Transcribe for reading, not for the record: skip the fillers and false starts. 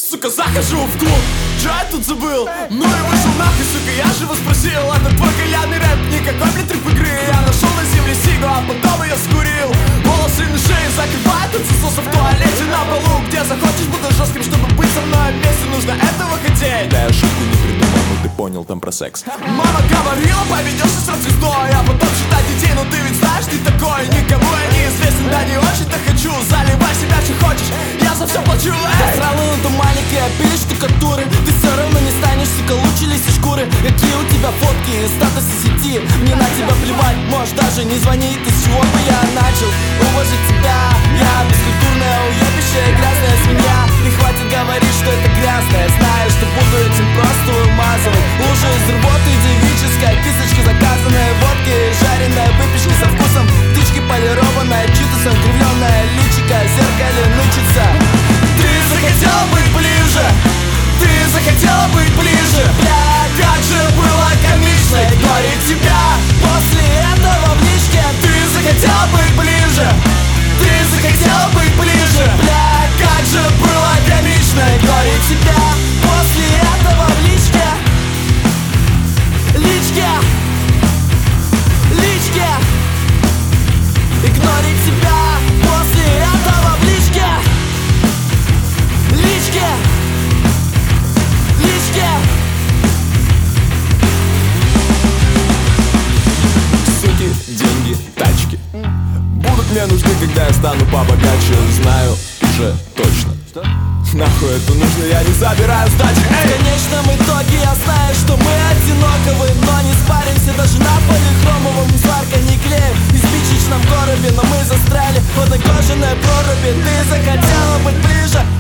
сука, захожу в клуб. Чё я тут забыл? Ну и вышел нахуй, сука, я же его спросил. Это твой кальянный рэп, никакой, блядь, трип игры. Я нашел на земле сигу, а потом ее скурил. Волосы на шее закрывают от засоса в туалете на полу. Где захочешь, буду жестким, чтобы быть со мной вместе. Нужно этого хотеть. Да я шутку не придумал, но ты понял, там про секс. Мама говорила, поведешься со звездой, а потом считать детей. Но ты ведь знаешь, ты такой, никому я не известен. Да не очень-то хочу, заливай себя, что хочешь, я за все плачу. Срала на тумане, пили штукатуры. Ты все равно не станешь, сука, лучше лиси шкуры. Какие у тебя фотки, статусы сети. Мне на тебя плевать, можешь даже не звонить. Ты с чего бы я начал уважить тебя? Я бескультурная, уебищая, грязная свинья. И хватит говорить, что это грязное. Знаешь, что буду этим просто вымазывать. Лужа из рвоты девическая, кисточки заказанные водки, жареная выпечка со вкусом птички, полированная читусом, кривленная личика, в зеркале нычется. Ты захотела быть ближе, ты захотела быть ближе. Бля, как же было комично игнорить тебя После этого в личке Ты захотела быть ближе, ты захотела быть ближе. Бля, Как же было комично игнорить тебя после этого в личке игнорить тебя. После этого в личке Суки, деньги, тачки будут мне нужны, когда я стану побогаче. Знаю уже точно. Что? Нахуй это нужно, я не забираю сдачи. В конечном итоге я знаю, что мы одиноковы, но не спаримся даже на полихромовом. Сварка не клеим и в спичечном коробе, но мы застряли в однокожаной проруби. Ты захотела быть ближе,